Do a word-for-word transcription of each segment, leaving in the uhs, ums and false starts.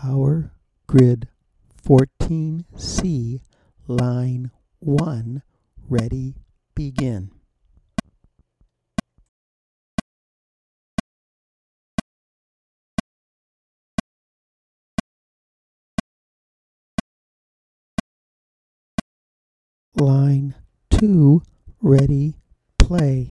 Power Grid fourteen C, line one, ready, begin. Line two, ready, play.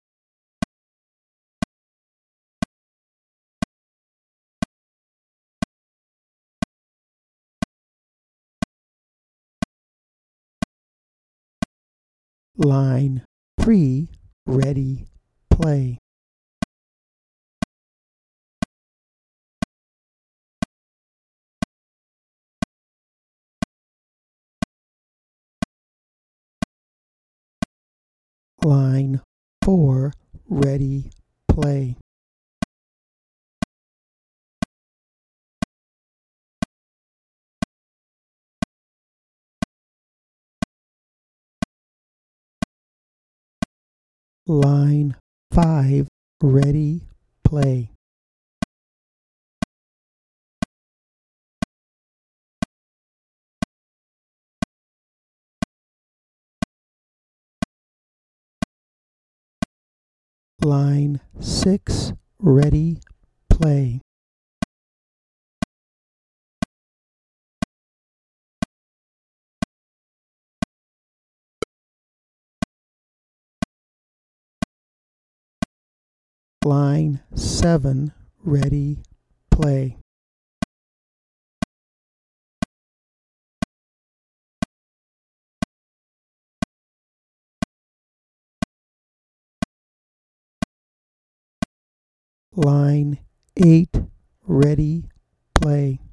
Line three, ready, play. Line four, ready, play. Line five, ready, play. Line six, ready, play. Line seven, ready, play. Line eight, ready, play.